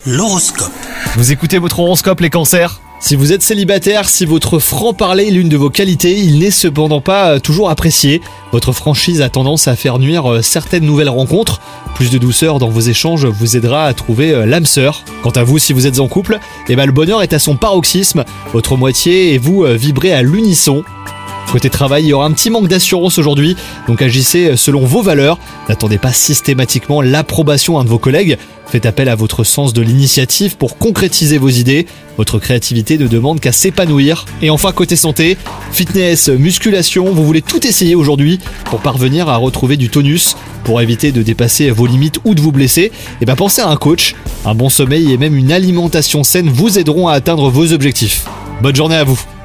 L'horoscope. Vous écoutez votre horoscope les cancers ? Si vous êtes célibataire, si votre franc-parler est l'une de vos qualités, il n'est cependant pas toujours apprécié. Votre franchise a tendance à faire nuire certaines nouvelles rencontres. Plus de douceur dans vos échanges vous aidera à trouver l'âme sœur. Quant à vous, si vous êtes en couple, le bonheur est à son paroxysme. Votre moitié et vous vibrez à l'unisson. Côté travail, il y aura un petit manque d'assurance aujourd'hui, donc agissez selon vos valeurs. N'attendez pas systématiquement l'approbation de vos collègues. Faites appel à votre sens de l'initiative pour concrétiser vos idées. Votre créativité ne demande qu'à s'épanouir. Et enfin, côté santé, fitness, musculation, vous voulez tout essayer aujourd'hui pour parvenir à retrouver du tonus. Pour éviter de dépasser vos limites ou de vous blesser, pensez à un coach. Un bon sommeil et même une alimentation saine vous aideront à atteindre vos objectifs. Bonne journée à vous.